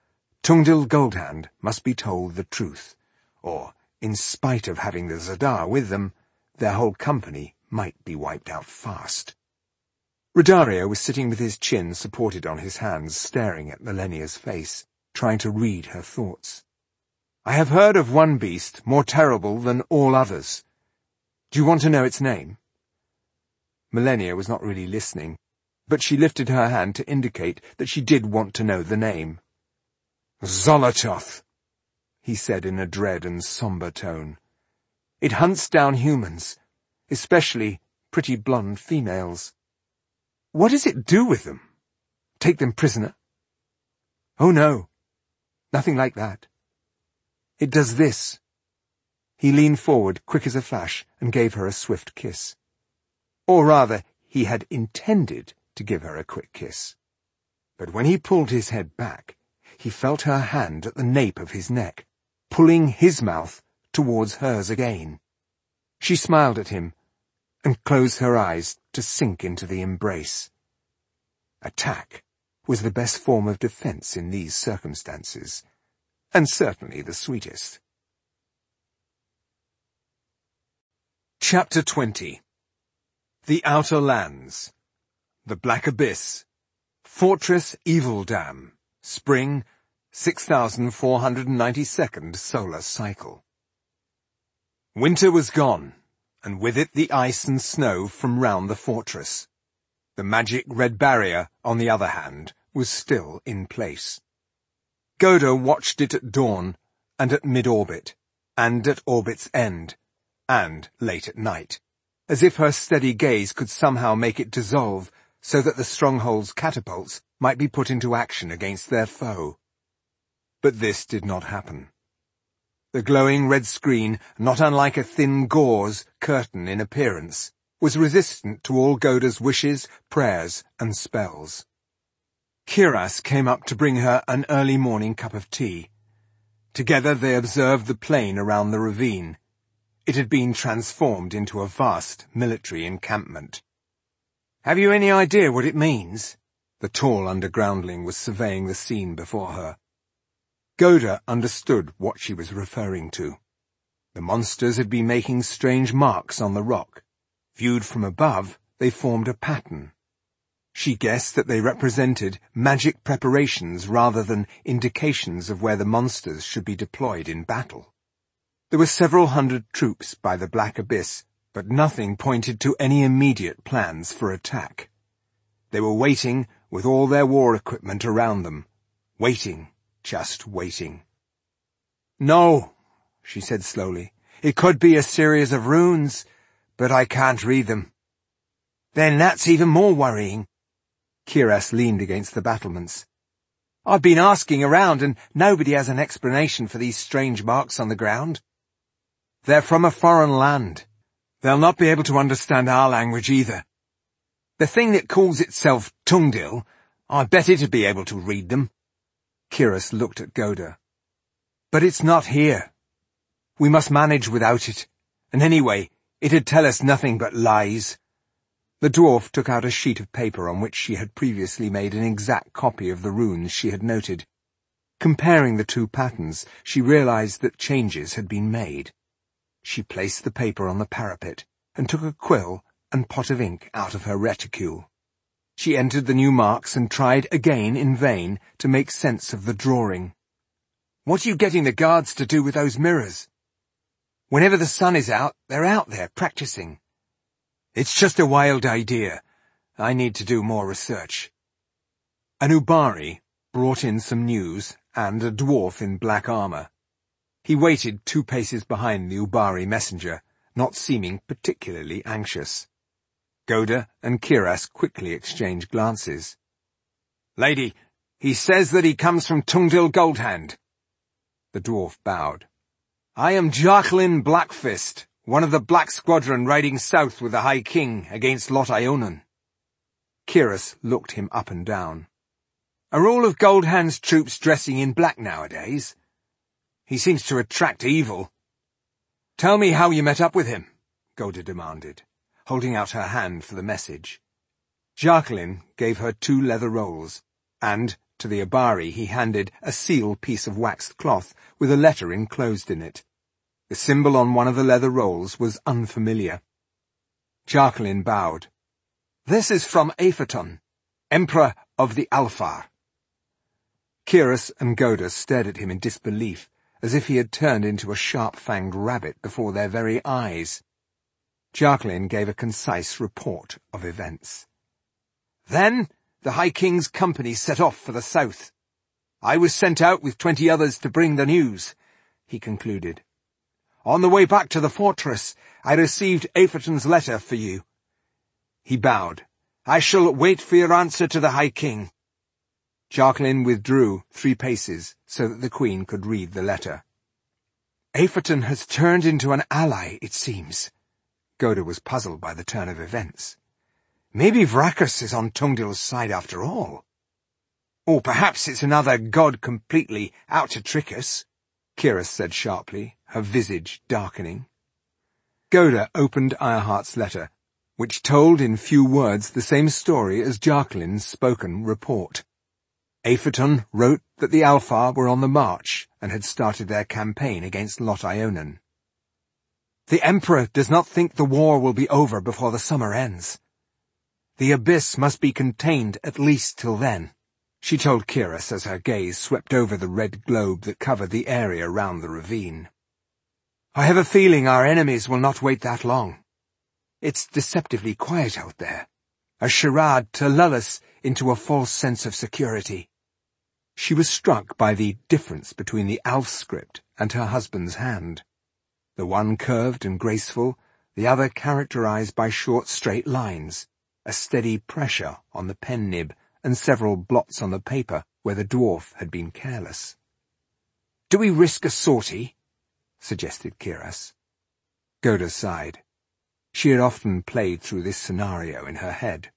Tungdil Goldhand must be told the truth, or, in spite of having the Zadar with them, their whole company might be wiped out fast. Rodario was sitting with his chin supported on his hands, staring at Malenia's face, trying to read her thoughts. "I have heard of one beast more terrible than all others. Do you want to know its name?" Malenia was not really listening, but she lifted her hand to indicate that she did want to know the name. "Xolototh," he said in a dread and somber tone. "It hunts down humans, especially pretty blonde females." "What does it do with them? Take them prisoner?" "Oh no, nothing like that. It does this." He leaned forward, quick as a flash, and gave her a swift kiss. Or rather, he had intended to give her a quick kiss. But when he pulled his head back, he felt her hand at the nape of his neck, pulling his mouth towards hers again. She smiled at him and closed her eyes to sink into the embrace. Attack was the best form of defense in these circumstances, and certainly the sweetest. Chapter 20. The Outer Lands. The Black Abyss. Fortress Evil Dam. Spring, 6492nd solar cycle. Winter was gone, and with it the ice and snow from round the fortress. The magic red barrier, on the other hand, was still in place. Goda watched it at dawn, and at mid-orbit, and at orbit's end, and late at night, as if her steady gaze could somehow make it dissolve so that the stronghold's catapults might be put into action against their foe. But this did not happen. The glowing red screen, not unlike a thin gauze curtain in appearance, was resistant to all Goda's wishes, prayers, and spells. Kiras came up to bring her an early morning cup of tea. Together they observed the plain around the ravine. It had been transformed into a vast military encampment. "Have you any idea what it means?" The tall undergroundling was surveying the scene before her. Goda understood what she was referring to. The monsters had been making strange marks on the rock. Viewed from above, they formed a pattern. She guessed that they represented magic preparations rather than indications of where the monsters should be deployed in battle. There were several hundred troops by the Black Abyss, but nothing pointed to any immediate plans for attack. They were waiting with all their war equipment around them. Waiting, just waiting. "No," she said slowly. "It could be a series of runes, but I can't read them." "Then that's even more worrying." Kiras leaned against the battlements. "I've been asking around, and nobody has an explanation for these strange marks on the ground. They're from a foreign land. They'll not be able to understand our language either. The thing that calls itself Tungdil, I bet it'd be able to read them." Kiras looked at Goda. "But it's not here. We must manage without it, and anyway, it'd tell us nothing but lies." The dwarf took out a sheet of paper on which she had previously made an exact copy of the runes she had noted. Comparing the two patterns, she realized that changes had been made. She placed the paper on the parapet and took a quill and pot of ink out of her reticule. She entered the new marks and tried again in vain to make sense of the drawing. "What are you getting the guards to do with those mirrors? Whenever the sun is out, they're out there practicing." "It's just a wild idea. I need to do more research." An Ubari brought in some news and a dwarf in black armor. He waited 2 paces behind the Ubari messenger, not seeming particularly anxious. Goda and Kiras quickly exchanged glances. "Lady, he says that he comes from Tungdil Goldhand." The dwarf bowed. "I am Jacqueline Blackfist, one of the Black Squadron riding south with the High King against Lot Ionan." Kiras looked him up and down. "Are all of Goldhand's troops dressing in black nowadays? He seems to attract evil." "Tell me how you met up with him," Goda demanded, holding out her hand for the message. Jacqueline gave her 2 leather rolls, and, To the Abari he handed a sealed piece of waxed cloth with a letter enclosed in it. The symbol on one of the leather rolls was unfamiliar. Jacqueline bowed. "This is from Apherton, Emperor of the Alfar." Kiras and Goda stared at him in disbelief, as if he had turned into a sharp-fanged rabbit before their very eyes. Jacqueline gave a concise report of events. "Then the High King's company set off for the south. I was sent out with 20 others to bring the news," he concluded. "On the way back to the fortress, I received Apherton's letter for you." He bowed. "I shall wait for your answer to the High King." Jacqueline withdrew 3 paces so that the Queen could read the letter. "Apherton has turned into an ally, it seems." Goda was puzzled by the turn of events. "Maybe Vrachus is on Tungdil's side after all. Or perhaps it's another god completely out to trick us," Kiras said sharply, her visage darkening. Goda opened Earhart's letter, which told in few words the same story as Jacqueline's spoken report. Apherton wrote that the Alfar were on the march and had started their campaign against Lot Ionan. "The Emperor does not think the war will be over before the summer ends. The abyss must be contained at least till then," she told Kiras as her gaze swept over the red globe that covered the area round the ravine. "I have a feeling our enemies will not wait that long. It's deceptively quiet out there, a charade to lull us into a false sense of security." She was struck by the difference between the Alf script and her husband's hand. The one curved and graceful, the other characterized by short straight lines, a steady pressure on the pen nib, and several blots on the paper where the dwarf had been careless. "Do we risk a sortie?" suggested Kiras. Goda sighed. She had often played through this scenario in her head.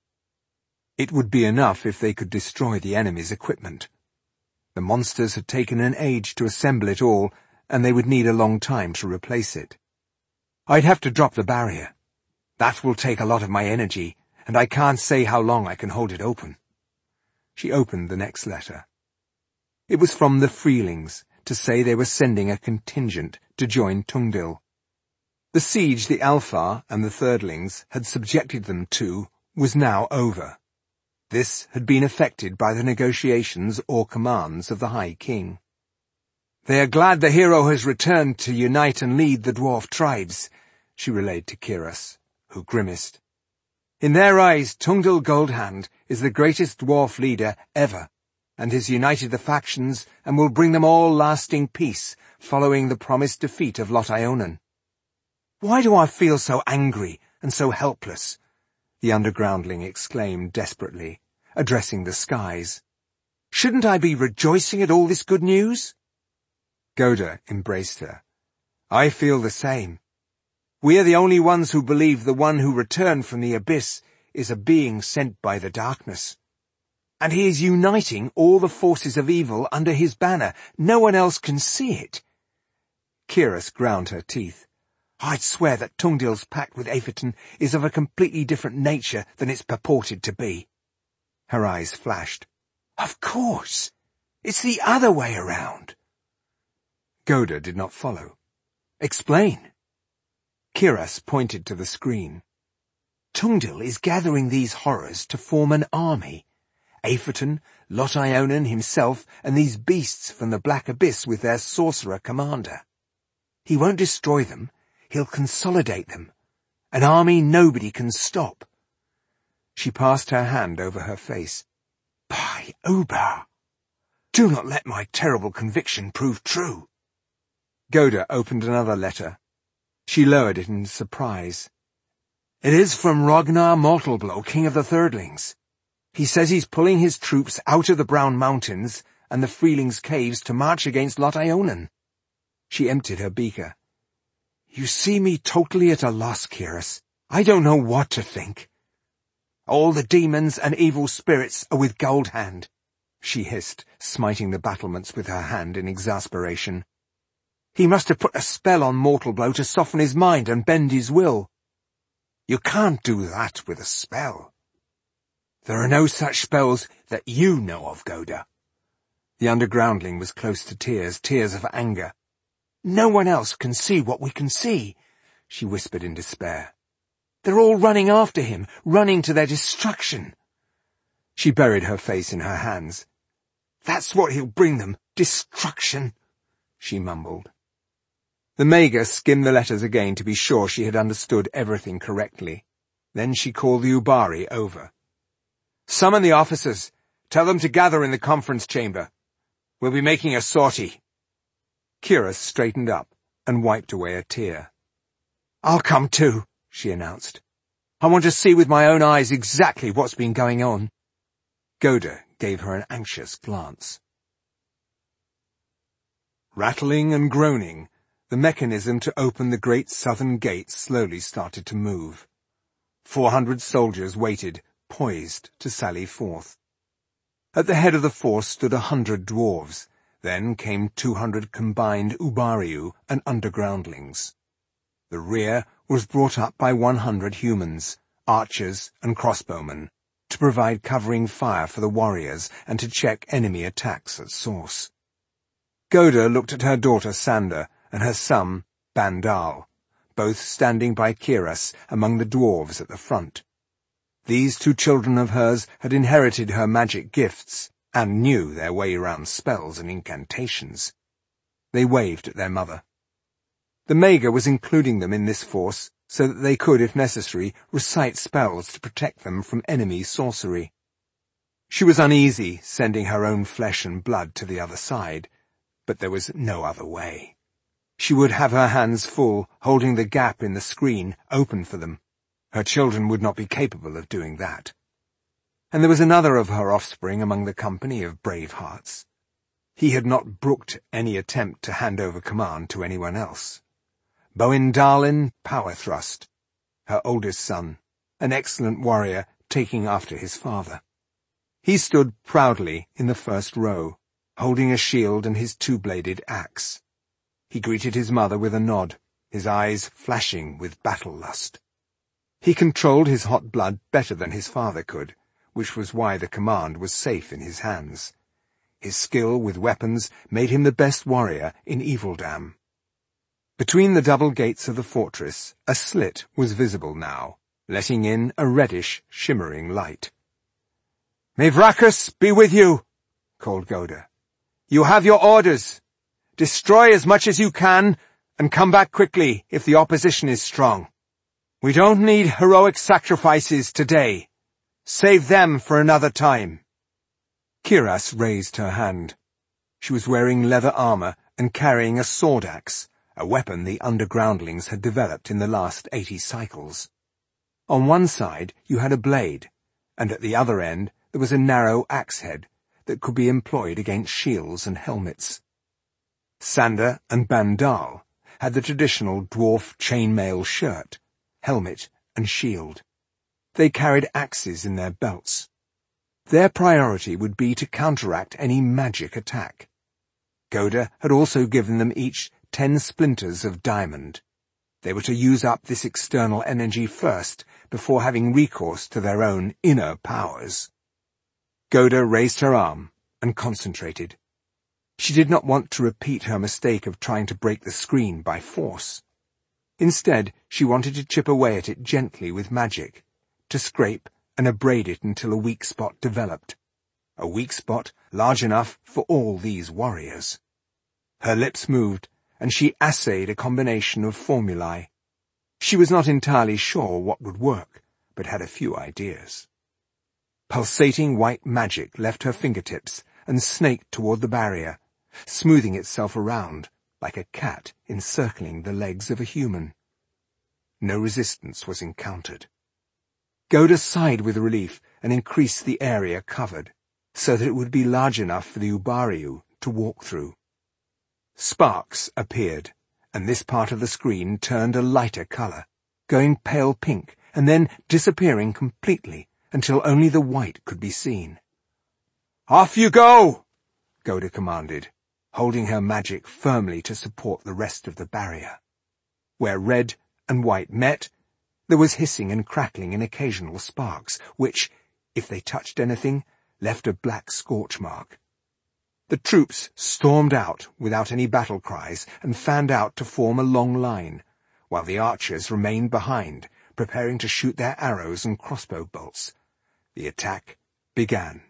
It would be enough if they could destroy the enemy's equipment. The monsters had taken an age to assemble it all, and they would need a long time to replace it. "I'd have to drop the barrier. That will take a lot of my energy, and I can't say how long I can hold it open." She opened the next letter. It was from the Freelings, to say they were sending a contingent to join Tungdil. The siege the Alfar and the Thirdlings had subjected them to was now over. This had been effected by the negotiations or commands of the High King. "They are glad the hero has returned to unite and lead the dwarf tribes," she relayed to Kiras, who grimaced. "In their eyes, Tungdil Goldhand is the greatest dwarf leader ever, and has united the factions and will bring them all lasting peace, following the promised defeat of Lot Ionan." "Why do I feel so angry and so helpless?" the undergroundling exclaimed desperately, addressing the skies. "Shouldn't I be rejoicing at all this good news?" Goda embraced her. "I feel the same. We are the only ones who believe the one who returned from the abyss is a being sent by the darkness. And he is uniting all the forces of evil under his banner. No one else can see it." Kiras ground her teeth. "I'd swear that Tungdil's pact with Apherton is of a completely different nature than it's purported to be." Her eyes flashed. "Of course! It's the other way around." Goda did not follow. "Explain." Kiras pointed to the screen. "Tungdil is gathering these horrors to form an army. Apherton, Lot Ionan himself, and these beasts from the Black Abyss with their sorcerer commander. He won't destroy them. He'll consolidate them. An army nobody can stop." She passed her hand over her face. "By Obar! Do not let my terrible conviction prove true." Goda opened another letter. She lowered it in surprise. "It is from Ragnar Mortalblow, King of the Thirdlings. He says he's pulling his troops out of the Brown Mountains and the Freelings' caves to march against Lot Ionan." She emptied her beaker. "You see me totally at a loss, Kiras. I don't know what to think." "All the demons and evil spirits are with Goldhand," she hissed, smiting the battlements with her hand in exasperation. "He must have put a spell on Mortalblow to soften his mind and bend his will." "You can't do that with a spell." "There are no such spells that you know of, Goda. The undergroundling was close to tears, tears of anger. "No one else can see what we can see," she whispered in despair. "They're all running after him, running to their destruction." She buried her face in her hands. "That's what he'll bring them, destruction," she mumbled. The Maga skimmed the letters again to be sure she had understood everything correctly. Then she called the Ubari over. "Summon the officers. Tell them to gather in the conference chamber. We'll be making a sortie." Kira straightened up and wiped away a tear. "I'll come too," she announced. "I want to see with my own eyes exactly what's been going on." Goda gave her an anxious glance. Rattling and groaning, the mechanism to open the great southern gate slowly started to move. 400 soldiers waited, poised to sally forth. At the head of the force stood 100 dwarves. Then came 200 combined Ubariu and undergroundlings. The rear was brought up by 100 humans, archers and crossbowmen, to provide covering fire for the warriors and to check enemy attacks at source. Goda looked at her daughter Sanda and her son Bandal, both standing by Kiras among the dwarves at the front. These 2 children of hers had inherited her magic gifts and knew their way around spells and incantations. They waved at their mother. The Maga was including them in this force so that they could, if necessary, recite spells to protect them from enemy sorcery. She was uneasy sending her own flesh and blood to the other side, but there was no other way. She would have her hands full, holding the gap in the screen open for them. Her children would not be capable of doing that. And there was another of her offspring among the company of brave hearts. He had not brooked any attempt to hand over command to anyone else. Boindalin Powerthrust, her oldest son, an excellent warrior taking after his father. He stood proudly in the first row, holding a shield and his 2-bladed axe. He greeted his mother with a nod, his eyes flashing with battle lust. He controlled his hot blood better than his father could, which was why the command was safe in his hands. His skill with weapons made him the best warrior in Evildam. Between the double gates of the fortress, a slit was visible now, letting in a reddish, shimmering light. "May Vrakus be with you," called Goda. "You have your orders. Destroy as much as you can, and come back quickly if the opposition is strong. We don't need heroic sacrifices today. Save them for another time." Kiras raised her hand. She was wearing leather armor and carrying a sword axe, a weapon the undergroundlings had developed in the last 80 cycles. On one side you had a blade, and at the other end there was a narrow axe head that could be employed against shields and helmets. Sanda and Bandal had the traditional dwarf chainmail shirt, helmet and shield. They carried axes in their belts. Their priority would be to counteract any magic attack. Goda had also given them each 10 splinters of diamond. They were to use up this external energy first, before having recourse to their own inner powers. Goda raised her arm and concentrated. She did not want to repeat her mistake of trying to break the screen by force. Instead, she wanted to chip away at it gently with magic, to scrape and abrade it until a weak spot developed. A weak spot large enough for all these warriors. Her lips moved, and she essayed a combination of formulae. She was not entirely sure what would work, but had a few ideas. Pulsating white magic left her fingertips and snaked toward the barrier, smoothing itself around, like a cat encircling the legs of a human. No resistance was encountered. Goda sighed with relief and increased the area covered, so that it would be large enough for the Ubariu to walk through. Sparks appeared, and this part of the screen turned a lighter color, going pale pink and then disappearing completely until only the white could be seen. "Off you go!" Goda commanded, holding her magic firmly to support the rest of the barrier. Where red and white met, there was hissing and crackling in occasional sparks, which, if they touched anything, left a black scorch mark. The troops stormed out without any battle cries and fanned out to form a long line, while the archers remained behind, preparing to shoot their arrows and crossbow bolts. The attack began.